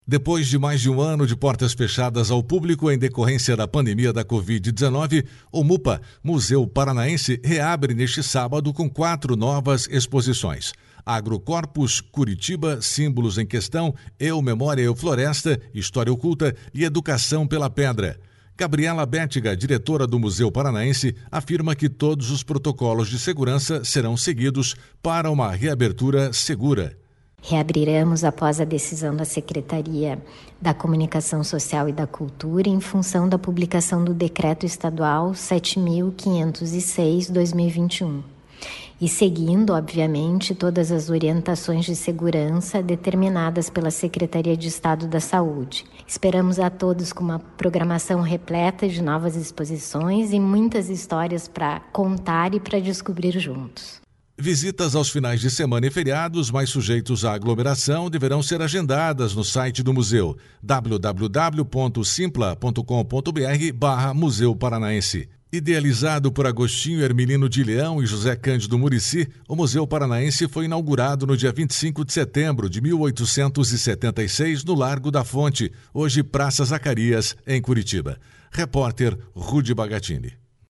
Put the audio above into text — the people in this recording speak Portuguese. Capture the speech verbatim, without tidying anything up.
Depois de mais de um ano de portas fechadas ao público em decorrência da pandemia da covid dezenove, o MUPA, Museu Paranaense, reabre neste sábado com quatro novas exposições. Agrocorpus, Curitiba, Símbolos em Questão, Eu, Memória, Eu, Floresta, História Oculta e Educação pela Pedra. Gabriela Bétiga, diretora do Museu Paranaense, afirma que todos os protocolos de segurança serão seguidos para uma reabertura segura. Reabriremos após a decisão da Secretaria da Comunicação Social e da Cultura em função da publicação do Decreto Estadual sete mil quinhentos e seis barra dois mil e vinte e um e seguindo, obviamente, todas as orientações de segurança determinadas pela Secretaria de Estado da Saúde. Esperamos a todos com uma programação repleta de novas exposições e muitas histórias para contar e para descobrir juntos. Visitas aos finais de semana e feriados, mais sujeitos à aglomeração, deverão ser agendadas no site do museu w w w ponto simpla ponto com ponto b r barra Museu Paranaense. Idealizado por Agostinho Hermelino de Leão e José Cândido Muricy, o Museu Paranaense foi inaugurado no dia vinte e cinco de setembro de mil oitocentos e setenta e seis no Largo da Fonte, hoje Praça Zacarias, em Curitiba. Repórter Rudy Bagatini.